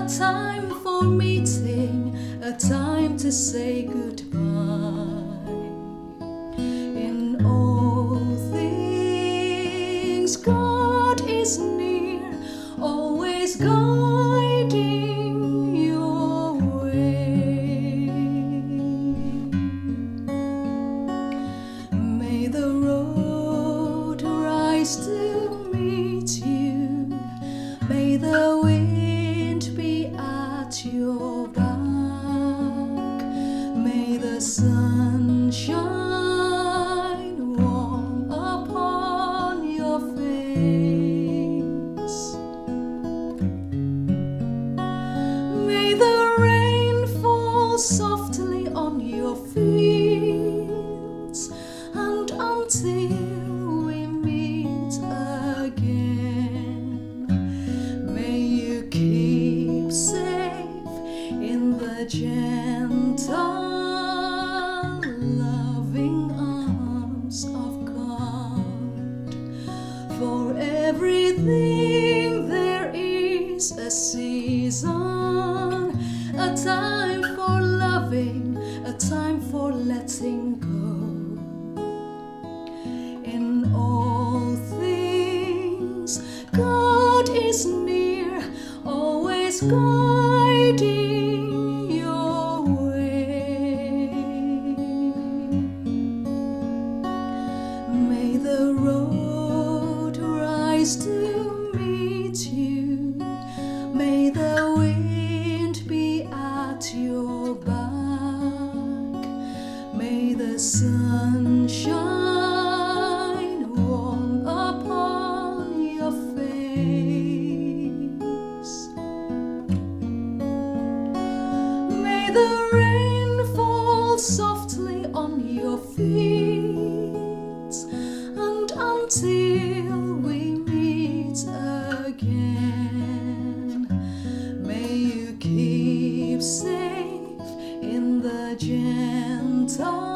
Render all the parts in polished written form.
a time for meeting, a time to say goodbye. In all things, God is near, always guiding your way. May the road rise to meet you, may the wind be at your back, may the sun shine warm upon your face, may the rain fall softly on your fields, and until we meet again, may you keep safe in the gentle, loving arms of God. For everything there is a season, a time for loving, a time for letting go. In all things, God is near, always guiding your way. May the road rise to meet you, may the wind be at your back, may the sun shine warm upon your face, may the rain fall softly on your fields, and until we meet again, may you keep safe in the gentle,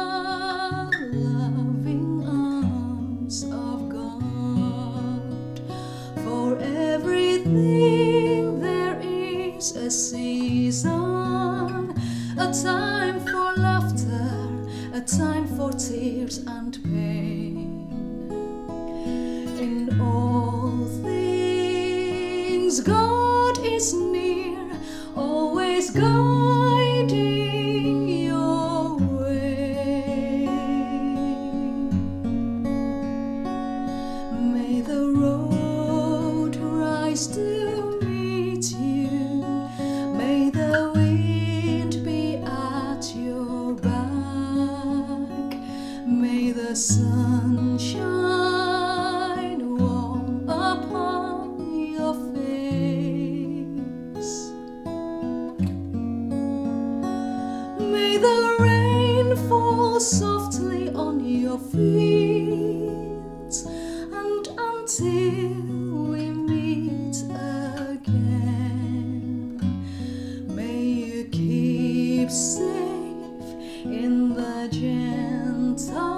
loving arms of God. For everything there is a season, a time for laughter, a time for tears and pain. In all things, God is near, always guiding your way. May the road rise to meet you, may the wind be at your back, may the sun shine warm upon your face, may the rain fall softly on your fields, and until we meet again, may you keep safe in the gentle,